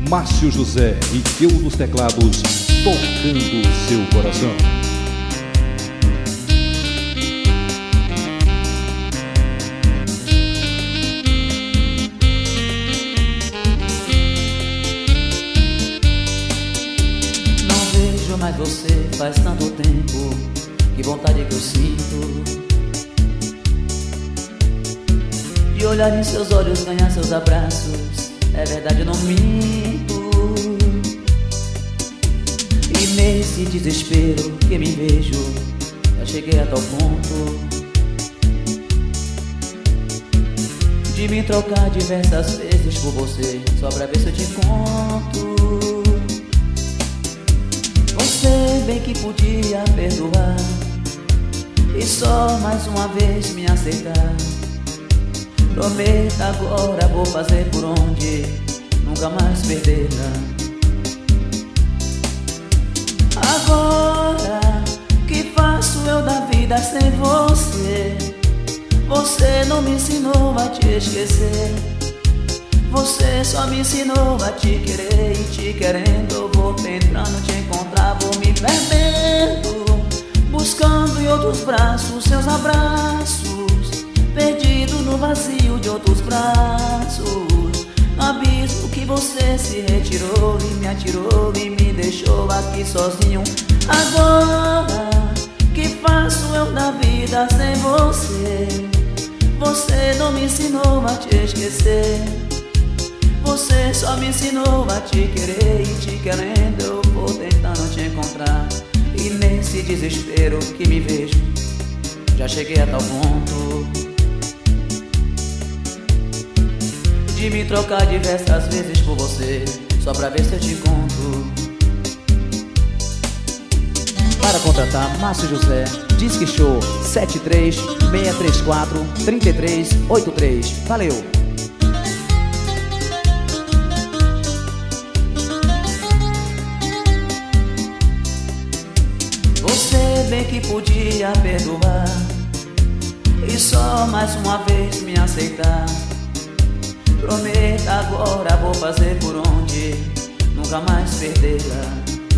Márcio José e Teu dos Teclados, tocando seu coração. Não vejo mais você faz tanto tempo, que vontade que eu sinto de olhar em seus olhos, ganhar seus abraços. É verdade, eu não minto. E nesse desespero que me vejo, já cheguei a tal ponto de me trocar diversas vezes por você, só pra ver se eu te conto. Você bem que podia perdoar e só mais uma vez me aceitar. Prometa agora, vou fazer por onde nunca mais perdê-la. Agora, que faço eu da vida sem você? Você não me ensinou a te esquecer. Você só me ensinou a te querer. E te querendo eu vou tentando te encontrar. Vou me perdendo, buscando em outros braços seus abraços, perdido no vazio de outros braços, no abismo que você se retirou e me atirou e me deixou aqui sozinho. Agora, que faço eu da vida sem você? Você não me ensinou a te esquecer. Você só me ensinou a te querer. E te querendo eu vou tentando te encontrar. E nesse desespero que me vejo, já cheguei a tal ponto de me trocar diversas vezes por você, só pra ver se eu te conto. Para contratar Márcio José, Disque Show 73634-3383. Valeu! Você bem que podia perdoar e só mais uma vez me aceitar. Prometa agora, vou fazer por onde nunca mais perdê-la.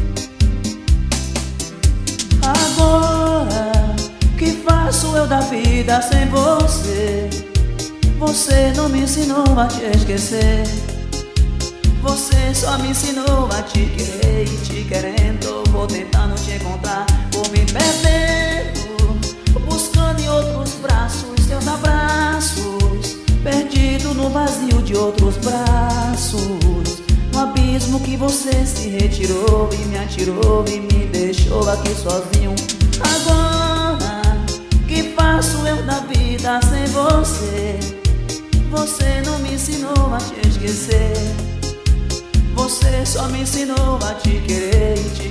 Agora, que faço eu da vida sem você? Você não me ensinou a te esquecer. Você só me ensinou a te querer. E te querendo vou tentando te encontrar. Vou me perdendo, buscando em outros braços teus abraços, perdido no vazio de outros braços, no abismo que você se retirou e me atirou e me deixou aqui sozinho. Agora, que faço eu da vida sem você? Você não me ensinou a te esquecer. Você só me ensinou a te querer. E te